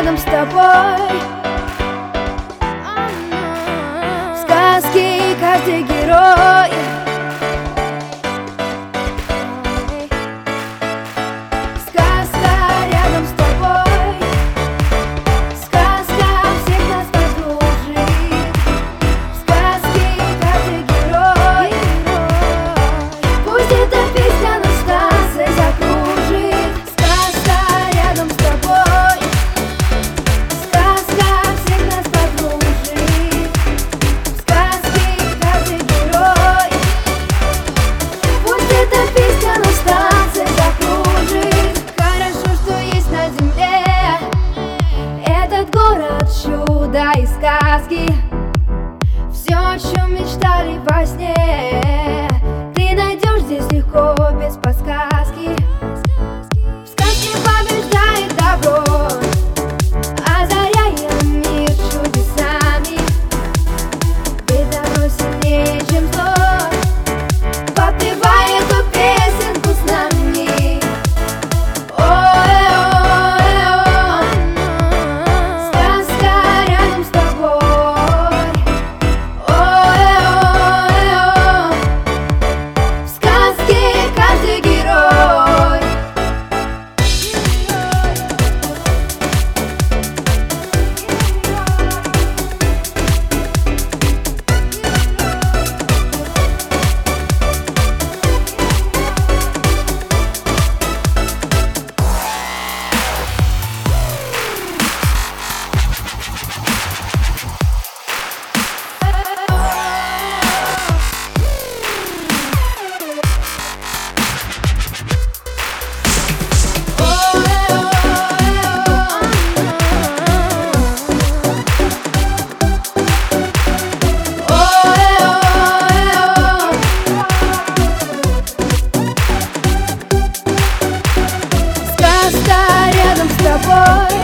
рядом с тобой. В сказке каждый герой. Сказка рядом с тобой. Сказка всех нас подружит. В сказке каждый герой. Пусть эта песня на станции закружит. Сказка рядом с тобой. Сказка всех нас подружит. В сказке каждый герой. Пусть эта песня на станции закружит. Хорошо, что есть на земле этот город чуда и сказки. Все, о чем мечтали во сне, ты найдешь здесь легко, без подсказки. В сказке побеждает добро, озаряя мир чудесами. Ведь добро сильнее, чем зло. Подпевай эту песенку с нами. Ой-ой-ой, сказка рядом с тобой. Ой-ой-ой, в сказке каждый герой. Сказка рядом с тобой.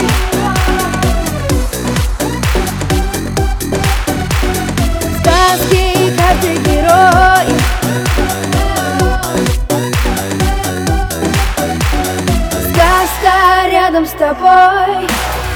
В сказке каждый герой. Сказка рядом с тобой.